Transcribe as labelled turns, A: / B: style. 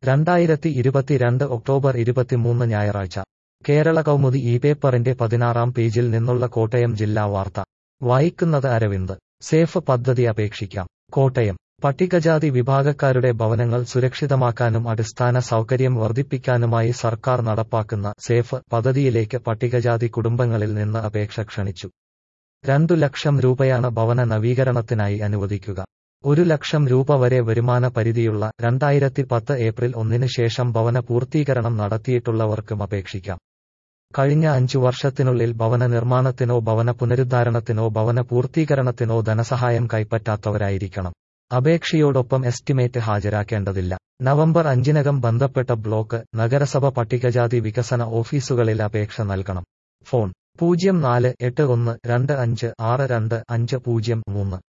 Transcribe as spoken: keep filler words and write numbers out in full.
A: രണ്ടായിരത്തി ഇരുപത്തിരണ്ട് ഒക്ടോബർ ഇരുപത്തിമൂന്ന് ഞായറാഴ്ച കേരള കൗമുദി ഈ പേപ്പറിന്റെ പതിനാറാം പേജിൽ നിന്നുള്ള കോട്ടയം ജില്ലാ വാർത്ത വായിക്കുന്നത് അരവിന്ദ്. സേഫ് പദ്ധതി അപേക്ഷിക്കാം. കോട്ടയം പട്ടികജാതി വിഭാഗക്കാരുടെ ഭവനങ്ങൾ സുരക്ഷിതമാക്കാനും അടിസ്ഥാന സൗകര്യം വർദ്ധിപ്പിക്കാനുമായി സർക്കാർ നടപ്പാക്കുന്ന സേഫ് പദ്ധതിയിലേക്ക് പട്ടികജാതി കുടുംബങ്ങളിൽ നിന്ന് അപേക്ഷ ക്ഷണിച്ചു. രണ്ടു ലക്ഷം രൂപയാണ് ഭവന നവീകരണത്തിനായി അനുവദിക്കുക. ഒരു ലക്ഷം രൂപ വരെ വരുമാന പരിധിയുള്ള രണ്ടായിരത്തി പത്ത് ഏപ്രിൽ ഒന്നിന് ശേഷം ഭവന പൂർത്തീകരണം നടത്തിയിട്ടുള്ളവർക്കും അപേക്ഷിക്കാം. കഴിഞ്ഞ അഞ്ചു വർഷത്തിനുള്ളിൽ ഭവന നിർമ്മാണത്തിനോ ഭവന പുനരുദ്ധാരണത്തിനോ ഭവന പൂർത്തീകരണത്തിനോ ധനസഹായം കൈപ്പറ്റാത്തവരായിരിക്കണം. അപേക്ഷയോടൊപ്പം എസ്റ്റിമേറ്റ് ഹാജരാക്കേണ്ടതില്ല. നവംബർ അഞ്ചിനകം ബന്ധപ്പെട്ട ബ്ലോക്ക്, നഗരസഭ പട്ടികജാതി വികസന ഓഫീസുകളിൽ അപേക്ഷ നൽകണം. ഫോൺ പൂജ്യം നാല് എട്ട് ഒന്ന് രണ്ട് അഞ്ച് ആറ് രണ്ട് അഞ്ച് പൂജ്യം മൂന്ന്.